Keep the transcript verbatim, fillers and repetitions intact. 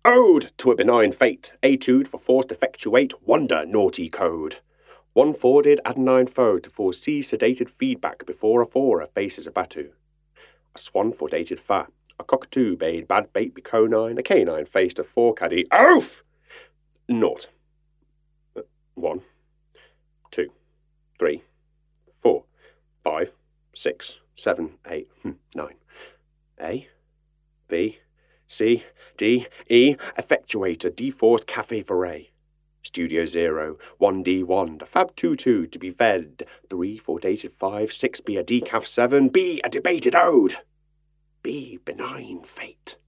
Ode to a benign fate, etude for force to effectuate wonder naughty code. One forwarded adenine foe to foresee sedated feedback before a fora faces a batu. A swan fordated fa, a cockatoo bade bad bait be conine, a canine faced a four-caddy, oof! Naught. One, two, three, four, five, six, seven, eight, nine. A, B, C, D, E, effectuator, D-forced cafe foray. Studio zero, one D one, the fab two two to be fed, three for dated five, six be a decaf seven, B a debated ode, B benign fate.